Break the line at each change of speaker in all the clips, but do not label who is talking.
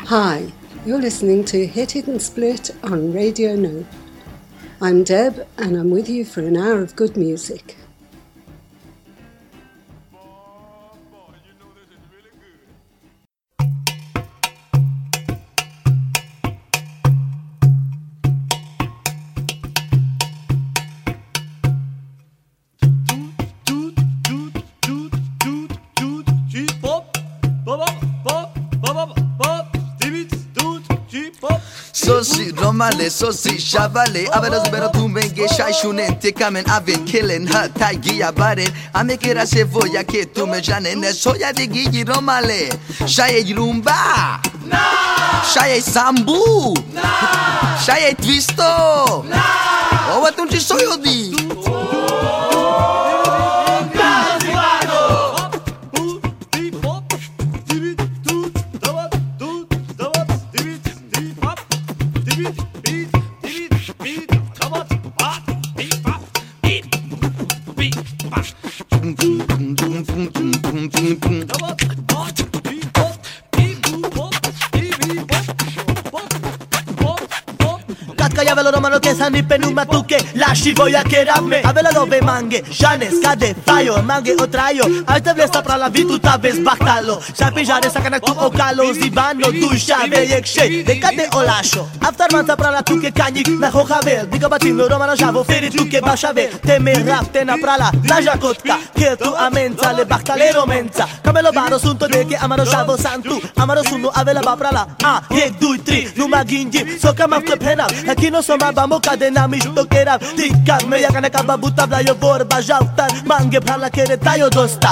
Hi, you're listening to Hit It and Split on Radio No. I'm Deb and I'm with you for an hour of good music.
Sosi, Romale, Sosi, Shavale, Avalos Berotumenge, Shai Shunen, Tikamen, I've been killing her, Taigia Baden, I make it as a voya to me, Janen, Soya de Gigi Romale, Shai Rumba, Shai Sambu, Shai Twisto, oh, what don't you show you di?
Avelo romano che sanno penuma tu che lasci voglia che ramme avelo dove manghe jane scade faio manghe o traio avete vesta pra la vita ves battalo sapi jare sakana tu o calo zibano tu shave yekshe de cade o lascio after manta pra la tu che cagni na hojavel dico batino romano javo feri tu che bashave te me rapte na pra la jacotka che tu amenza le bactalero menza camelo baro sunto de che amano javo santu amano sunno avela ba pra la ah 1 2 3 numa ginji so kama pena aqui no soma vamos cadena misto que era tika me ya kana kaba buta bla yo vor bajauta mange phala kere tayo dosta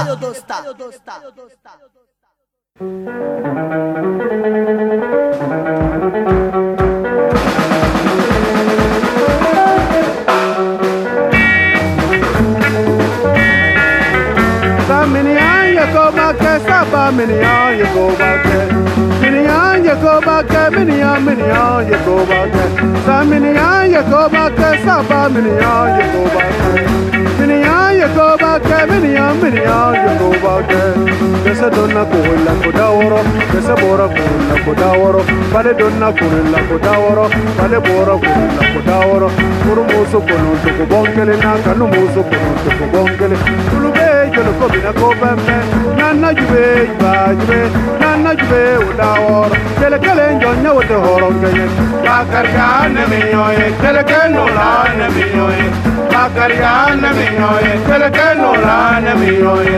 Saminian you go back saba minian you go back minian you go back minian you go back Saminian you go back saba minian you go back minian you go back minian you go back Kesa donna kulla kudaworo kesa bora kulla kudaworo bale donna kulla kudaworo bale bora kulla kudaworo kurumuso kono to bongele na kanu muso kono to bongele kulube jolo ko bina ko bemme nana jube nana jube udaworo kele kele njonya wote horongenye bakariya ne miyoye kele keno la ne miyoye bakariya ne miyoye kele keno la ne miyoye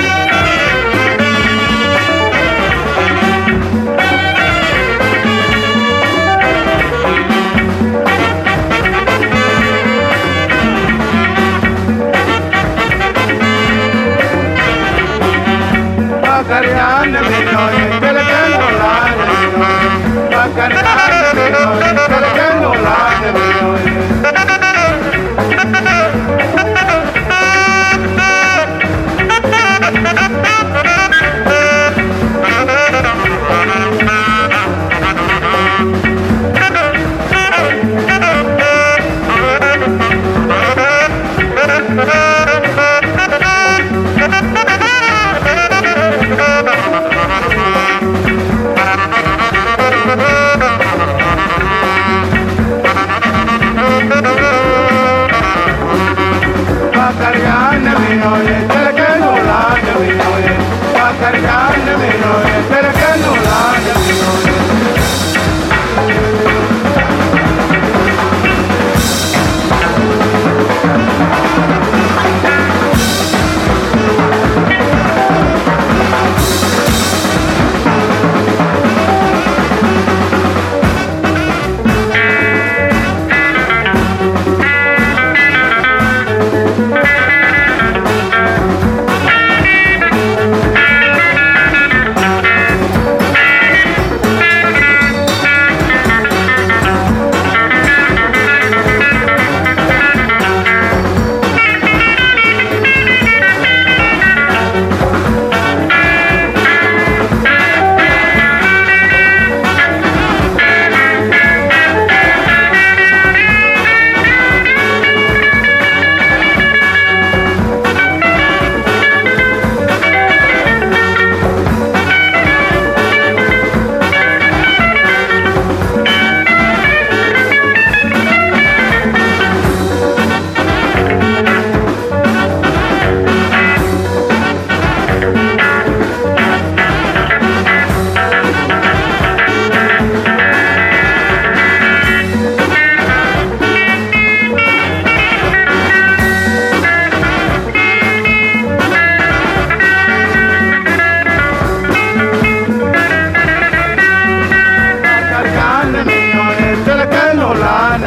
Bakariana miyoye, kelekeno lane miyoye. Bakariana miyoye, kelekeno lane miyoye.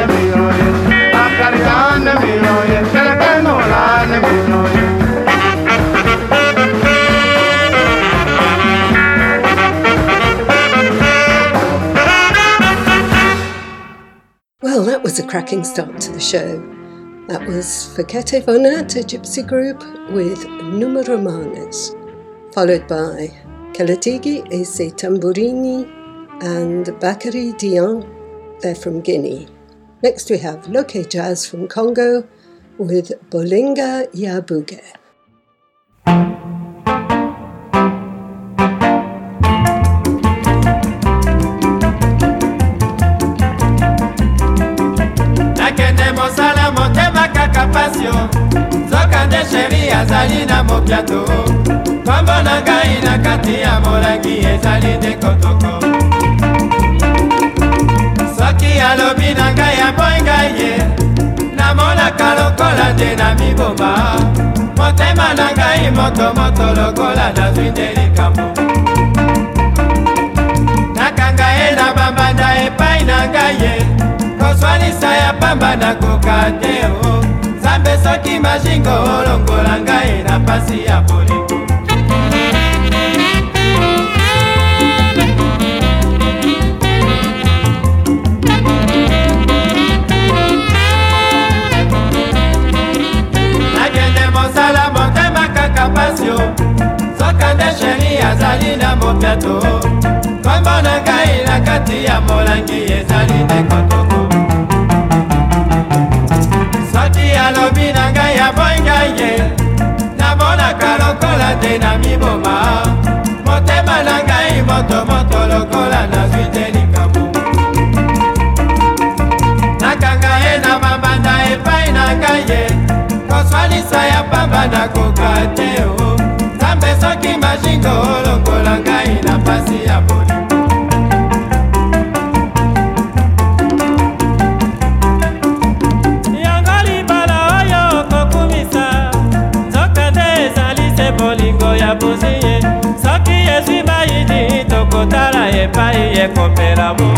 lane mi oye, acariciando mi oye, quiere que no lane mi oye.
Well, that was a cracking start to the show. That was Fekete Vonat, a gypsy group with Numero Manes, followed by Kalatigi Ese Tamburini and Bakary Dian, they're from Guinea. Next we have Loke Jazz from Congo with Bolinga Yabuge.
Zokande sheri azali na mopiato Kombo na ngai na kati ya molangi ezali de kotoko Soki alobi na ngai ya boinga ye Namonaka lokola nde na miboma Motema na ngai moto moto lokola na zwinde likambo Nakanga e na bambanda epai na ngai ye Koswanisa ya pamba na kokateo Zambe soki majingo olongola ngai na pasi ya bolingo Nakende mosala motema kaka pasio Zokande sheri azali na mopiato Kombo na ngai na kati ya molangi ezali de kotoko Soki alobi na ngai ya boinga ye Namonaka lokola te na miboma Motema na ngai moto moto lokola na zwite likambo Nakanga e na mabanda epai na ngai ye Koswanisa ya pamba na kokateo Zambe soki majingo lokola ngai na pasi ya bolingo Bolingo ya buziye Soki yezwi bayidi tokotala epai ekopela mo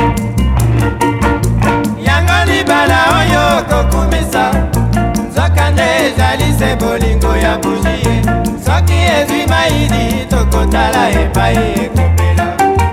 Yango libala oyo kokumisa Zokande ezali se bolingo ya buziye Soki yezwi bayidi tokotala epai ekopela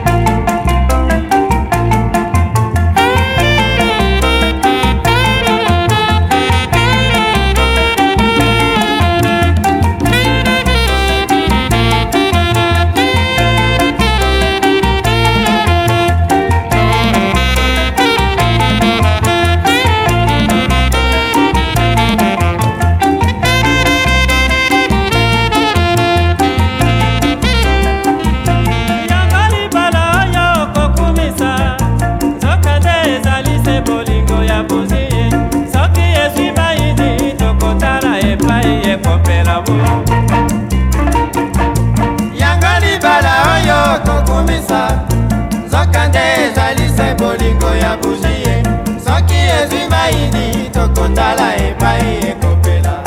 Yango libala oyo kokumisa Zokande ezali se bolingo ya buziye Soki ezwi maini tokotala epai ekopela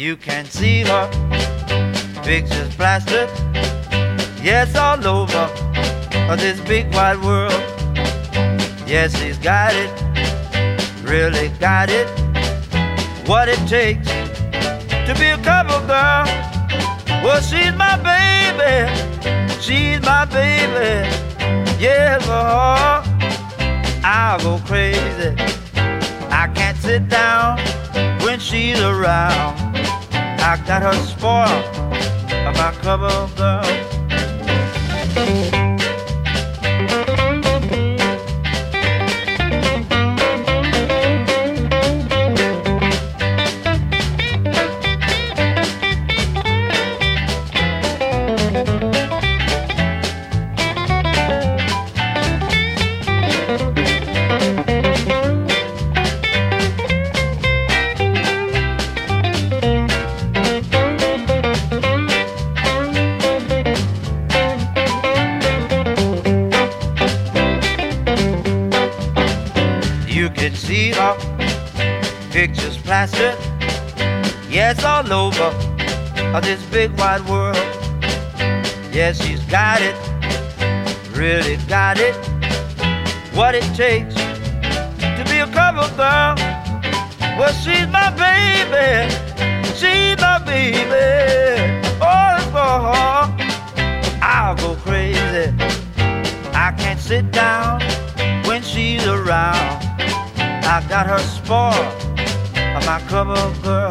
You can see her pictures plastered, yes, all over this big wide world. Yes, she's got it, really got it, what it takes to be a cover girl. Well, she's my baby, she's my baby. Yeah, for her, I'll go crazy. I can't sit down when she's around. I got her spoiled, my cover girl. Pictures plastered, yes, all over this big wide world. Yes, she's got it, really got it, what it takes to be a cover girl. Well, she's my baby, she's my baby. Oh, for her, I'll go crazy. I can't sit down when she's around. I got her spoiled, my cover girl.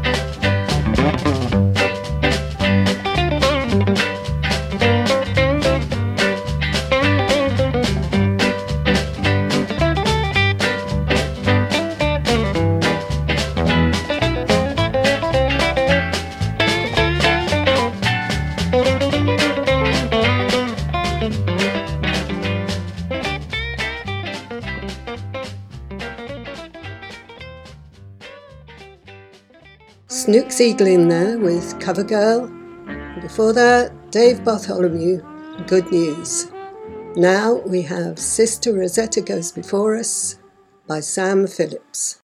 Snooks Eaglin there with Cover Girl. Before that, Dave Bartholomew, Good News. Now we have Sister Rosetta Goes Before Us by Sam Phillips.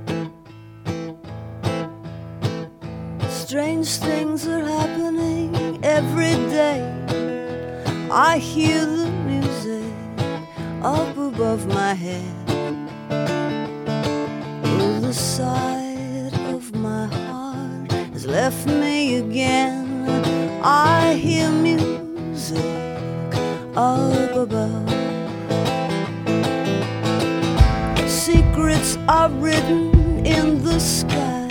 Strange things are happening every day. I hear the music up above my head. Oh, the sight of my heart has left me again. I hear music up above. Secrets are written in the sky.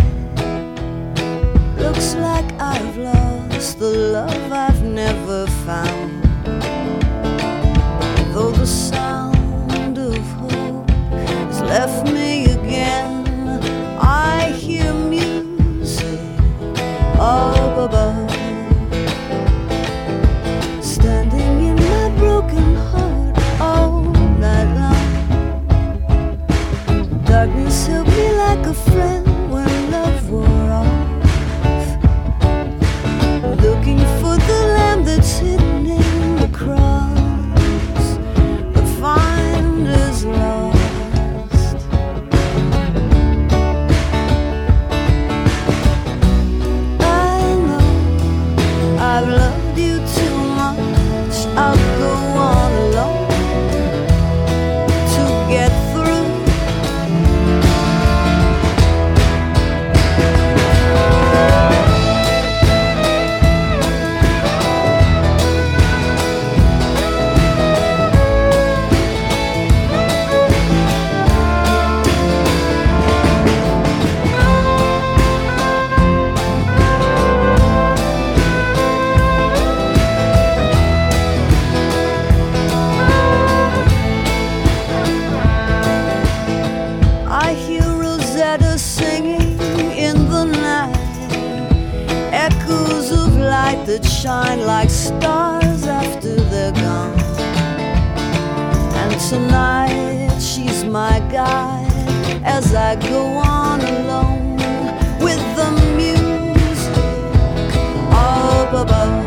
Looks like I've lost the love I've never found. Though the sound of hope has left me again, I hear music up above. Standing in my broken heart all night long. Darkness held me like a friend when love wore off. Looking for the lamb that's hidden in the cross, but find is lost. I know I've loved you too much. I'll go on alone to get through. I hear Rosetta singing in the night, echoes of light that shine like stars after they're gone. And tonight she's my guide as I go on alone with the music up above.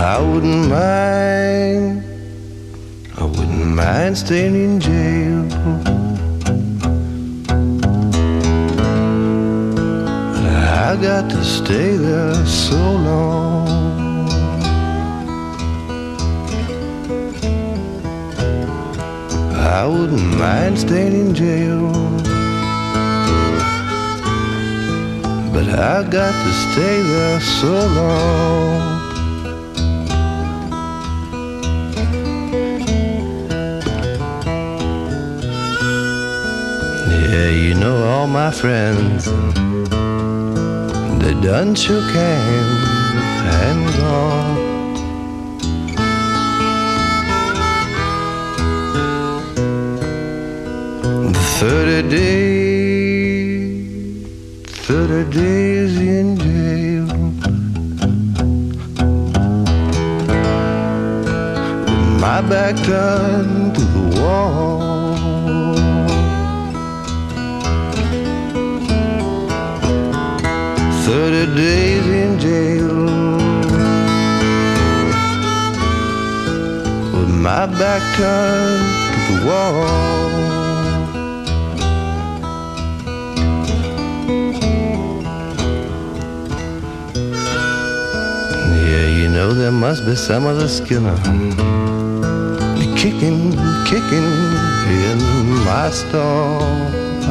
I wouldn't mind staying in jail. But I got to stay there so long. I wouldn't mind staying in jail, but I got to stay there so long. Yeah, you know all my friends, they done shook hands and gone. 30 days in jail, with my back turned to the wall. 30 days in jail, with my back turned to the wall. You know there must be some other Skinner kicking in my stall.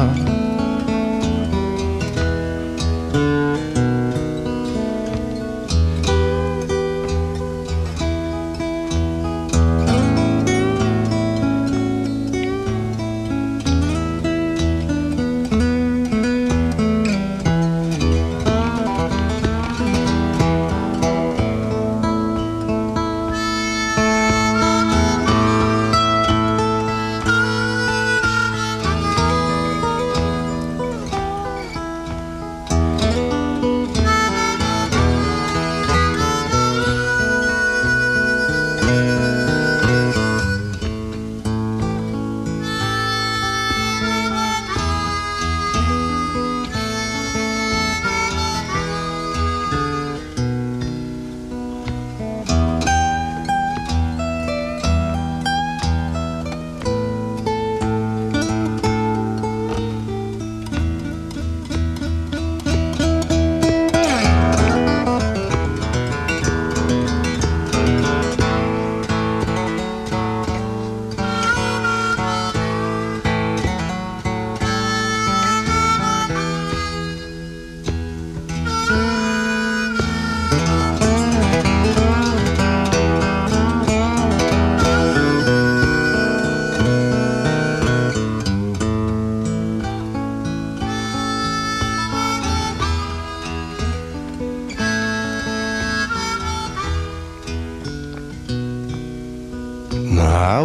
I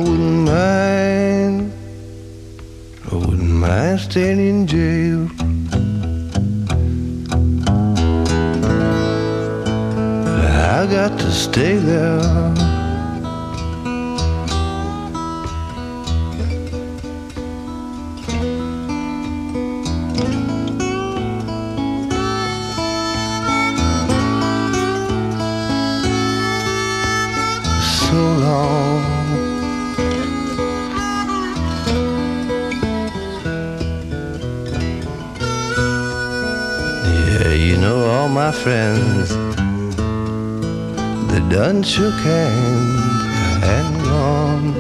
wouldn't mind staying in jail, but I got to stay there. So long. Yeah, you know all my friends, they done shook hands and gone.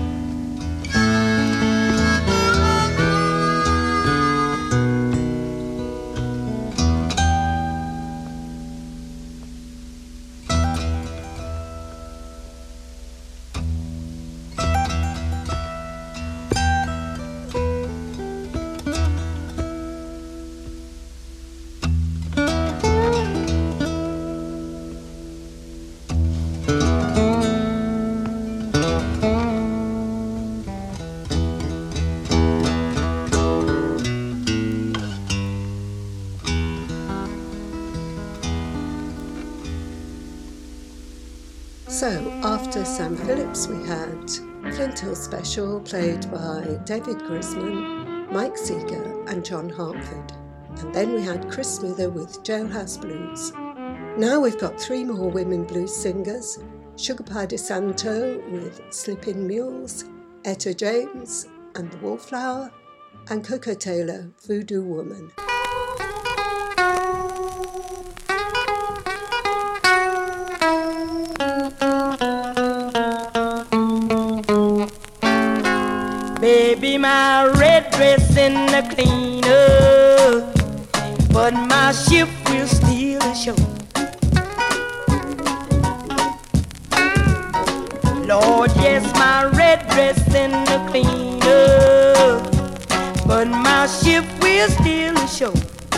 So, after Sam Phillips, we had Flint Hill Special, played by David Grisman, Mike Seeger and John Hartford. And then we had Chris Smither with Jailhouse Blues. Now we've got three more women blues singers, Sugar Pie DeSanto with Slippin' Mules, Etta James and the Wallflower, and Coco Taylor, Voodoo Woman.
Baby, my red dress in the cleaner, but my ship will steal the show. Lord, yes, my red dress in the cleaner, but my ship will steal the show.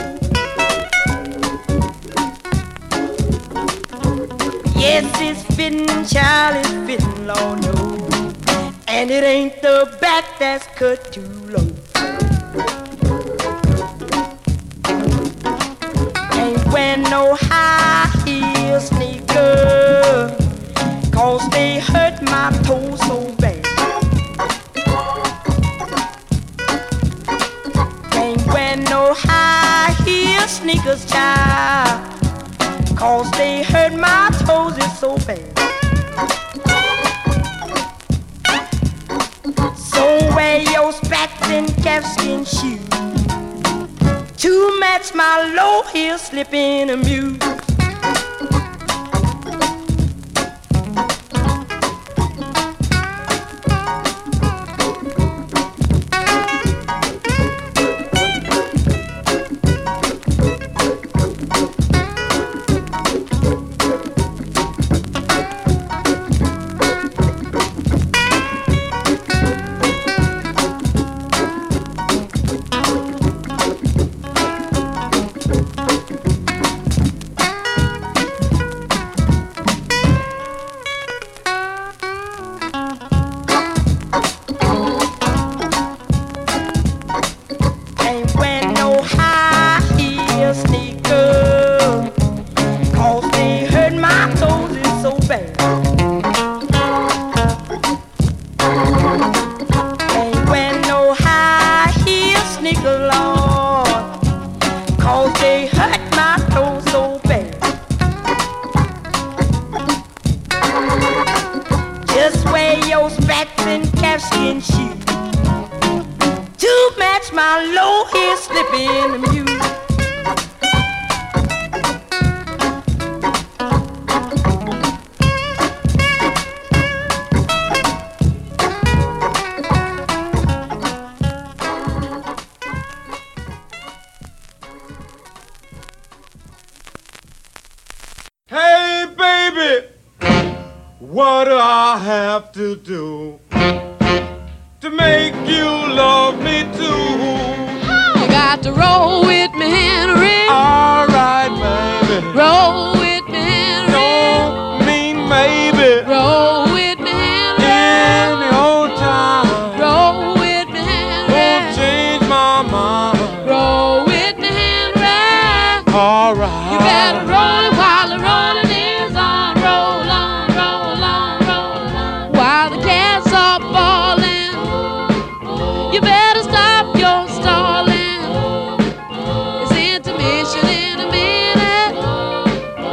Yes, it's fitting, child, it's fitting, Lord knows. And it ain't the back that's cut too low. Ain't wearing no high heel sneaker, 'cause they hurt my toes so bad. Ain't wearing no high heel sneakers, child, 'cause they hurt my toes is so bad. So wear your spats and calfskin shoes to match my low heel slippin' mule.
What do I have to do to make you love me too?
You got to roll with me, Henry.
All right, baby.
Roll with me, Henry.
Don't mean maybe.
Roll with me, Henry.
In the old time.
Roll with me, Henry.
Won't change my mind.
Roll with me, Henry.
All right.
You better roll it while the rolling is on. Roll on, roll on, roll on. While the cats are falling, you better stop your stalling. It's intermission in a minute.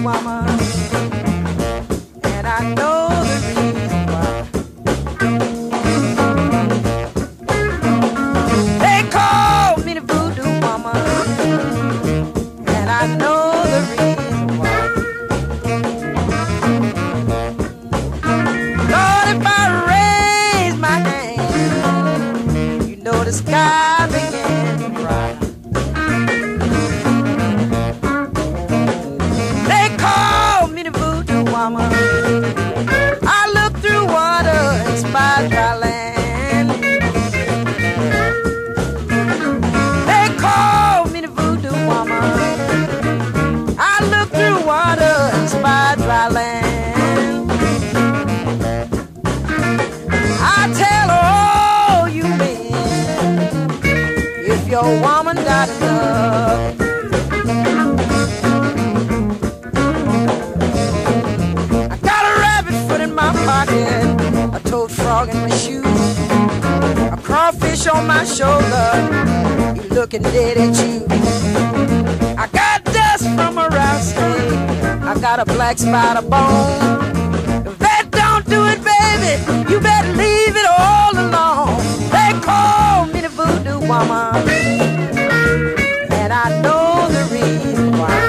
mama, and I know the reason why. They call me the voodoo mama, and I know the reason why. Lord, if I raise my hand, you know the sky began to cry. They call me the voodoo mama. I look through water and spy dry land. They call me the voodoo mama. I look through water and spy dry land. I tell all you men, if your woman got enough, I got a rabbit foot in my pocket, a toad frog in my shoe, a crawfish on my shoulder, you looking dead at you. I got dust from a rattlesnake, I got a black spider bone. If that don't do it, baby, you better leave it all alone. They call me the voodoo mama, and I know the reason why.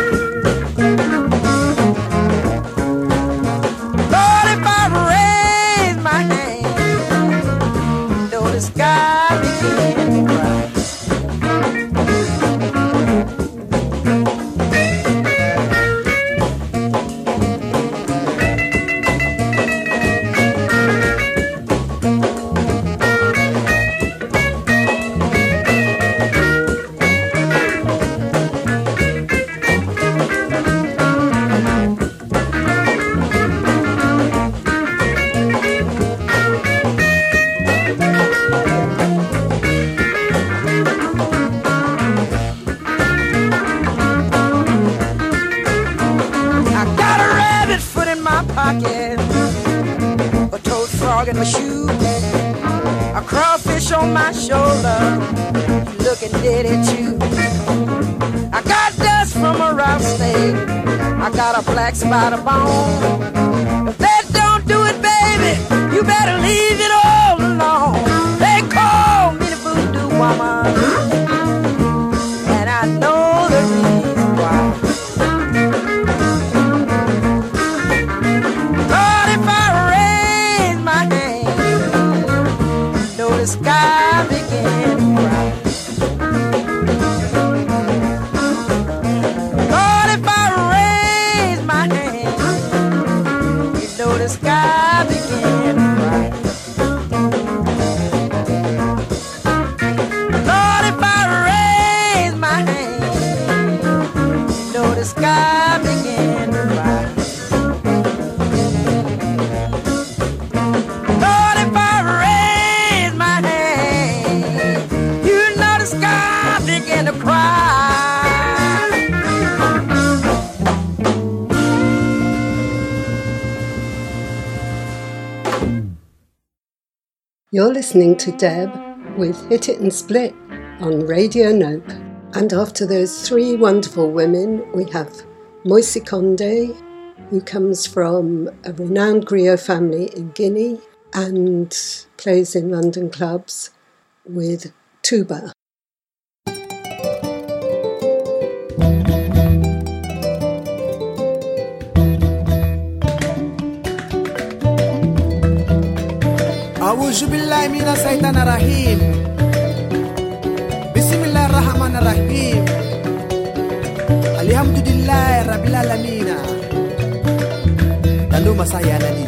Lord, if I raise my hand, know the sky begin to cry. A toad frog in my shoe, a crawfish on my shoulder, looking dead at you. I got dust from a rattlesnake, I got a black spider bone. If that don't do it, baby, you better leave it all alone. They call me the voodoo woman, and I know the reason why. The sky began to cry. Lord, if I raise my hand, you know the sky began to cry. Lord, if I raise my hand, you know the sky began to cry. Lord, if I raise my hand, you know the sky begin to cry.
You're listening to Deb with Hit It and Split on Radio Nope. And after those three wonderful women, we have Moise Conde, who comes from a renowned griot family in Guinea and plays in London clubs with tuba.
أعوذ بالله من الشيطان الرجيم بسم الله الرحمن الرحيم الحمد لله رب العالمين تلو مسايا لدي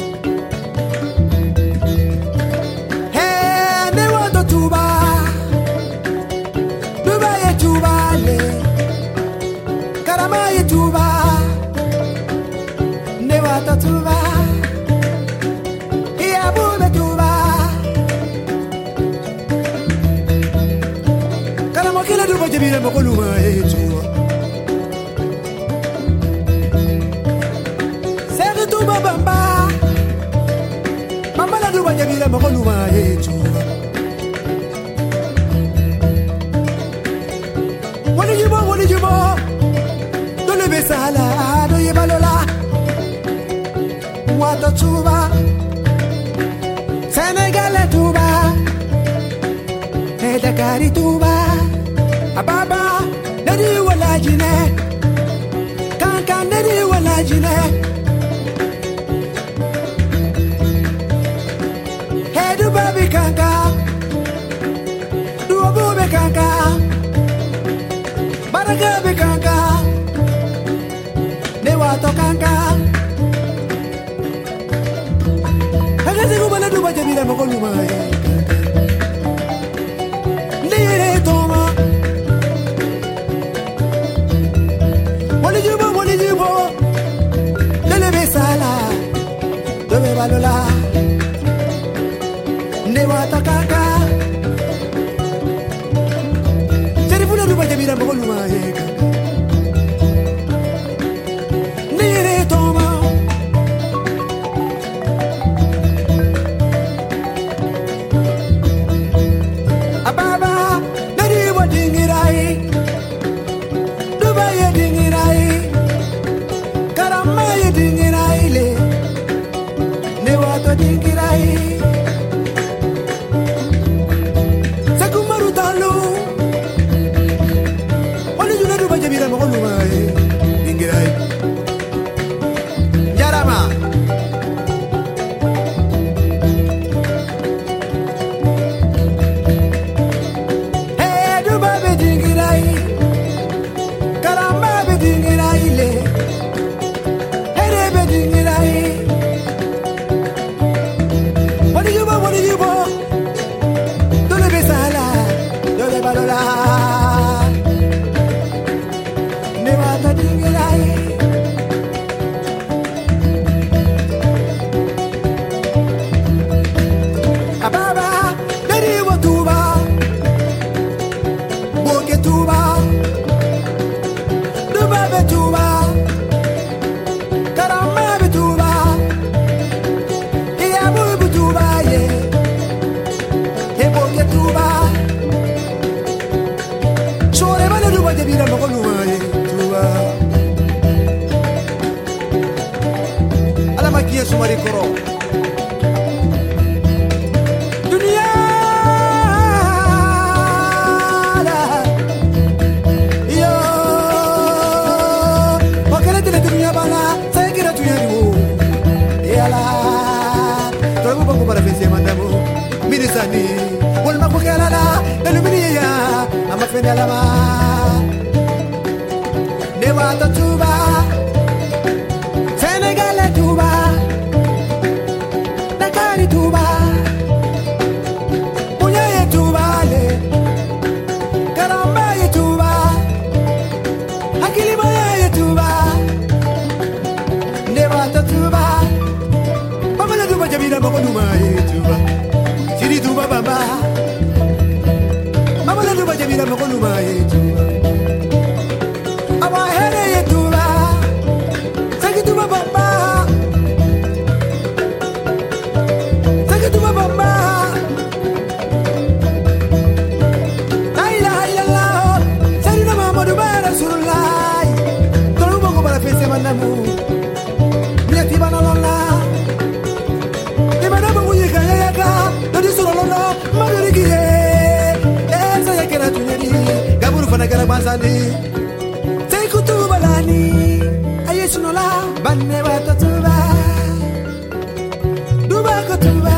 Hey, ne wando tuba Tuba ye tuba le Karama ye tuba Ne wando tuba Jibile mokoluma etuwa Seri tuba bamba Mama la duba jibile mokoluma etuwa Wali jibo Dole besala do yebalo wato tuba Senegal tuba Dakari tuba Ababa nadi wala jine Kankan nadi wala jine Hedu babi kanka Duobu be kanka Baraka be kanka Newato kanka Hagazi kubala duba jabila mokolu mai Balola ne wata kaka Jari pula rupa jabira mbokolu maeka Nire toma Ababa nari wa dingirai Dubai ya dingirai Karama ya dingirai le Dingirai Sakumaru talu Wali juna duba jabira mokolu mai Dingirai Yarama Hey duba be dingirai Karamba be dingirai le Here be dingirai What do you want? Dole besala, dole balola. Ne wata dingirai. Ababa, nari wa tuba. Boke tuba. Duba be tuba. Karama be tuba. Iya bu tuba ye. Boke tuba. Sore bale duba jabira mokolu ye tuba. Ala makiye sumari koro. Dunia la. Yo. Wakala tele dunia bala, saya kira tu yang du. Yala. Tolong bangun para fesi mandamu. Minisani, wal makukela la, eluminiya, amafenya lama. Newato tuba, Senegal tuba, Dakari tuba, Punya tuba le, Karamba tuba, Hakilima tuba, Newato tuba, Pamela tuba jabira mokoluma tuba. Siri tuba baba Mama la tuba jabira mokolu mai tuba Awa here ye tuba Sagi tuba baba Sagi tuba baba La ilaha illallah Sayyidina Muhammadu Rasulullah Tolu bongo bara fese manamu Miati banalona Ibana bongo yeka yaka Dodi surolono Maduri kiye Esa yakera tunyeri Gaburu fana kera basani Seiku tuba lani Ayesu nola Banne wata tuba Duba ko tuba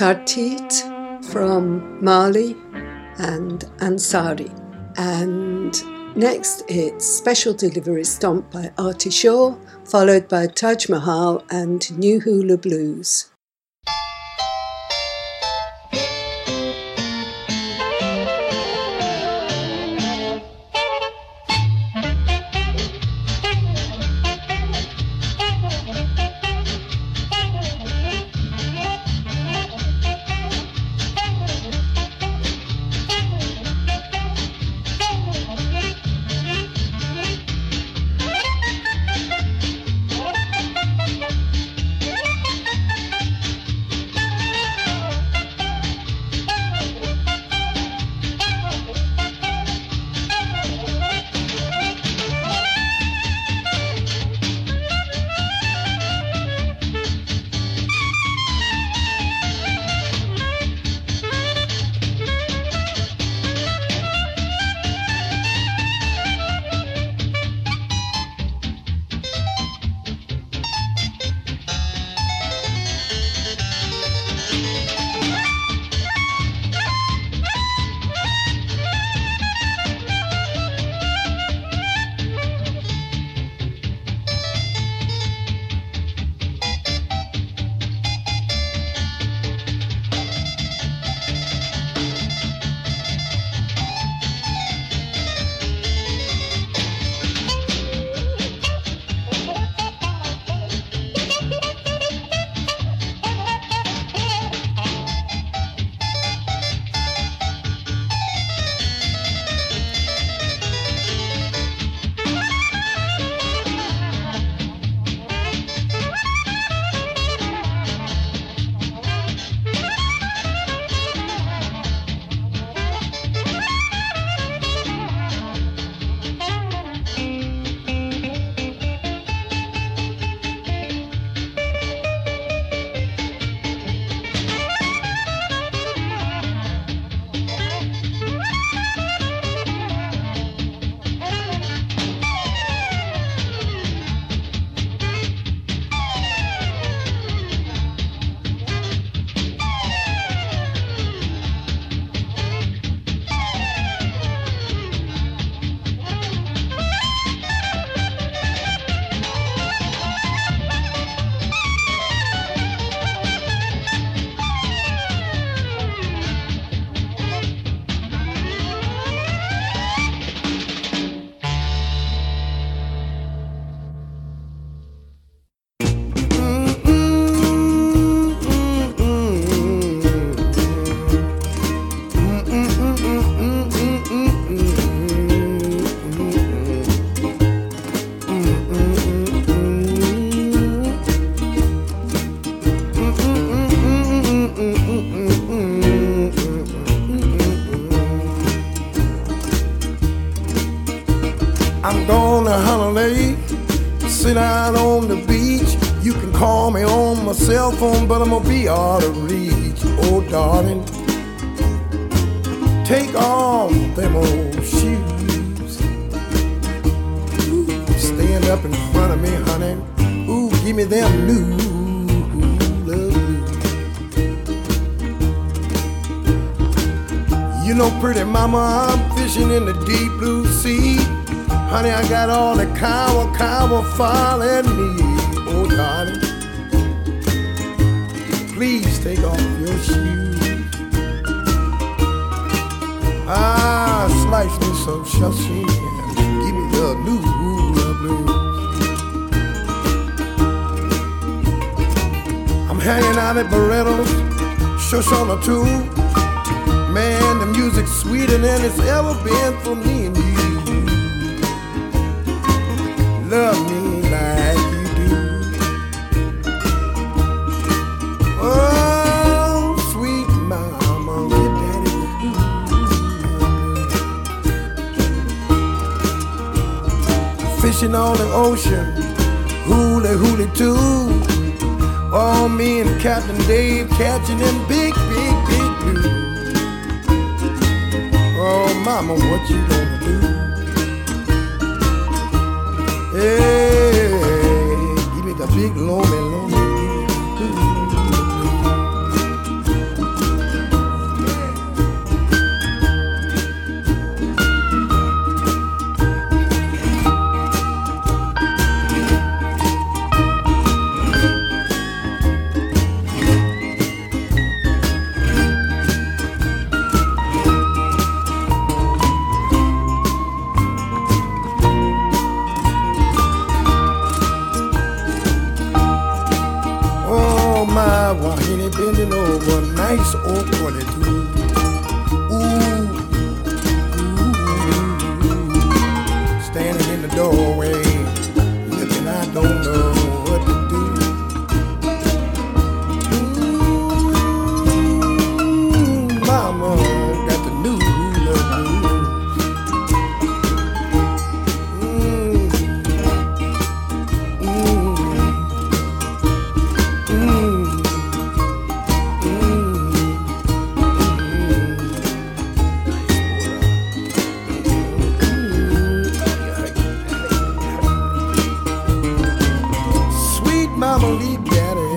Sartit from Mali and Ansari. And next it's Special Delivery Stomp by Artie Shaw, followed by Taj Mahal and New Hula Blues.
I'm gonna holiday, sit out on the beach. You can call me on my cell phone, but I'm gonna be out of reach. Oh, darling, take off them old shoes. Ooh, stand up in front of me, honey. Ooh, give me them new blues. You know, pretty mama, I'm fishing in the deep blue sea. Honey, I got all the cow following me. Oh, darling, please take off your shoes. Ah, slice me some sashimi and give me the new blues. I'm hanging out at Barretto's, Shoshana too. Man, the music's sweeter than it's ever been for me and you. Love me like you do. Oh, sweet mama, your daddy. Fishing on the ocean, hooly too. Oh, me and Captain Dave catching them big blues. Oh, mama, what you gonna do? Hey, give me the big lonely. nice old corner too. Standing in the doorway, looking, I don't know what to do. Mama got the new look. Mama Lee got it.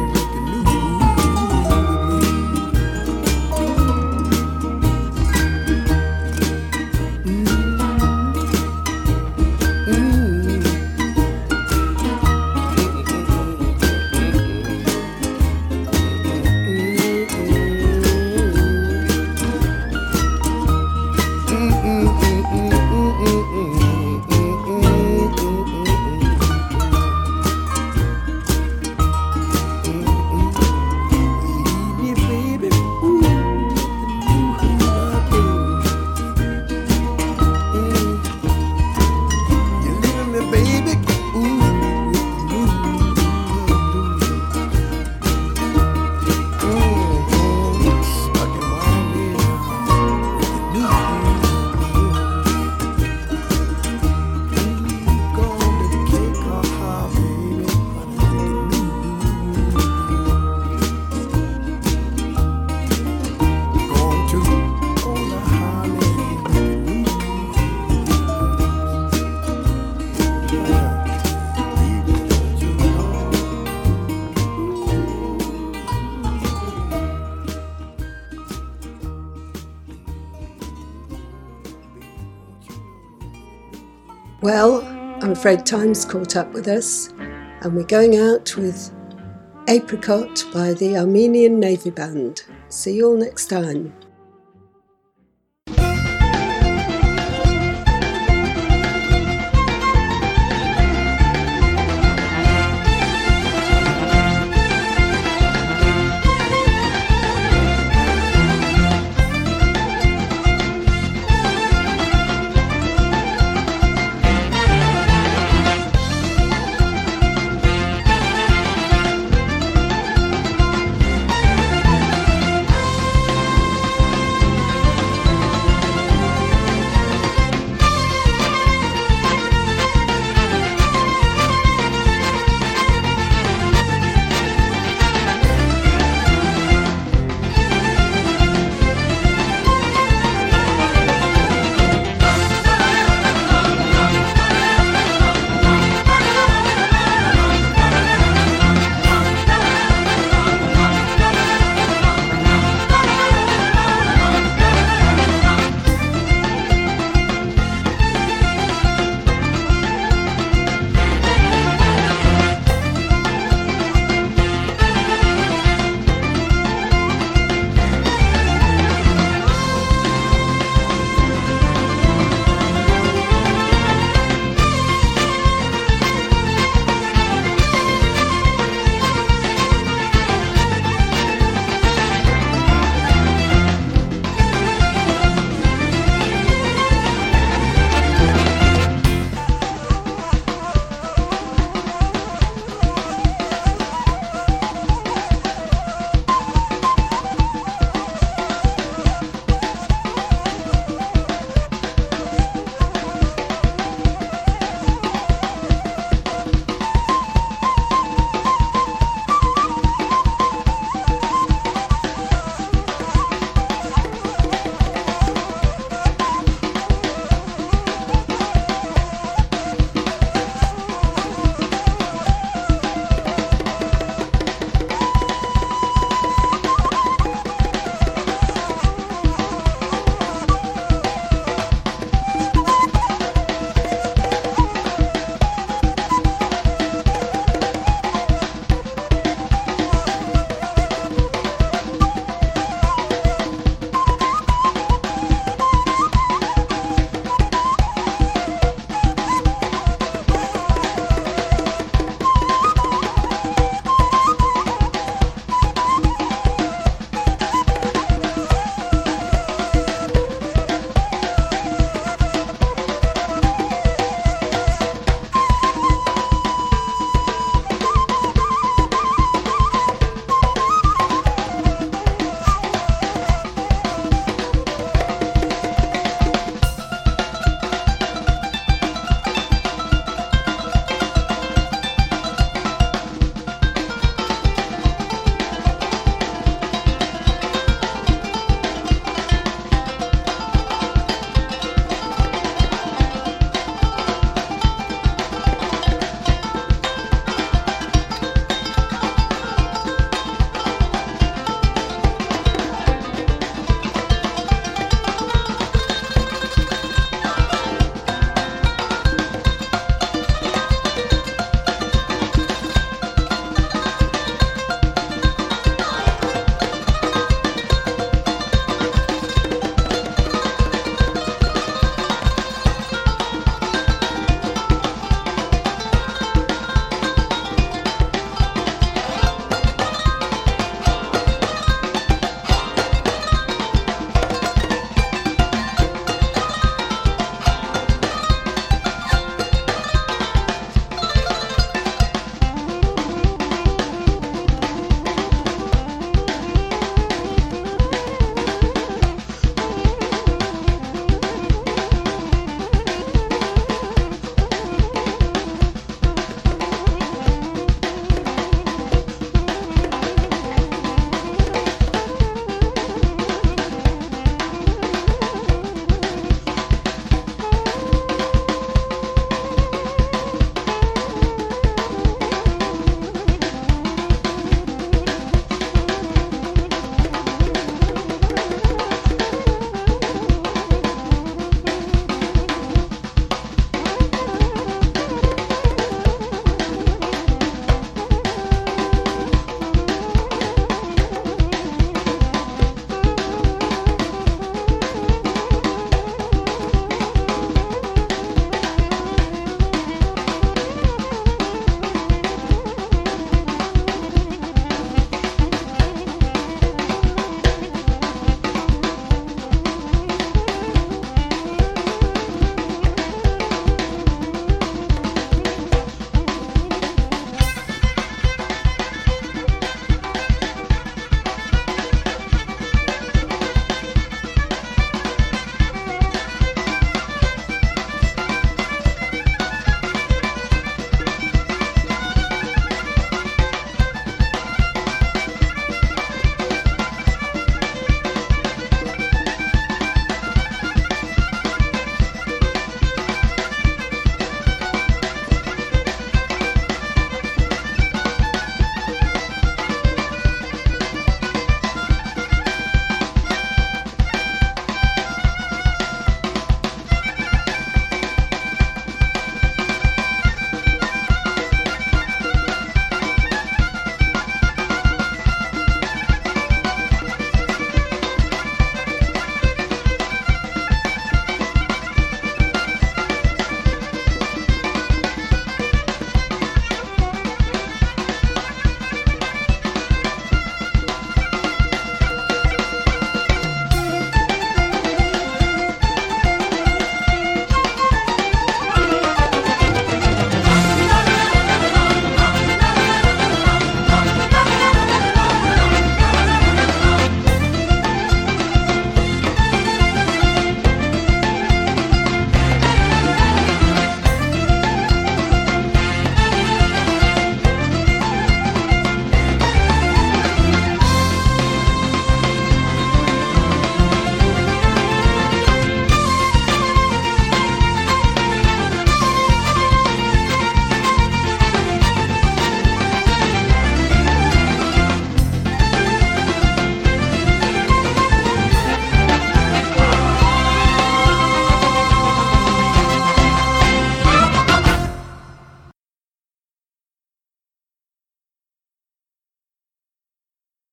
Well, I'm afraid time's caught up with us, and we're going out with Apricot by the Armenian Navy Band. See you all next time.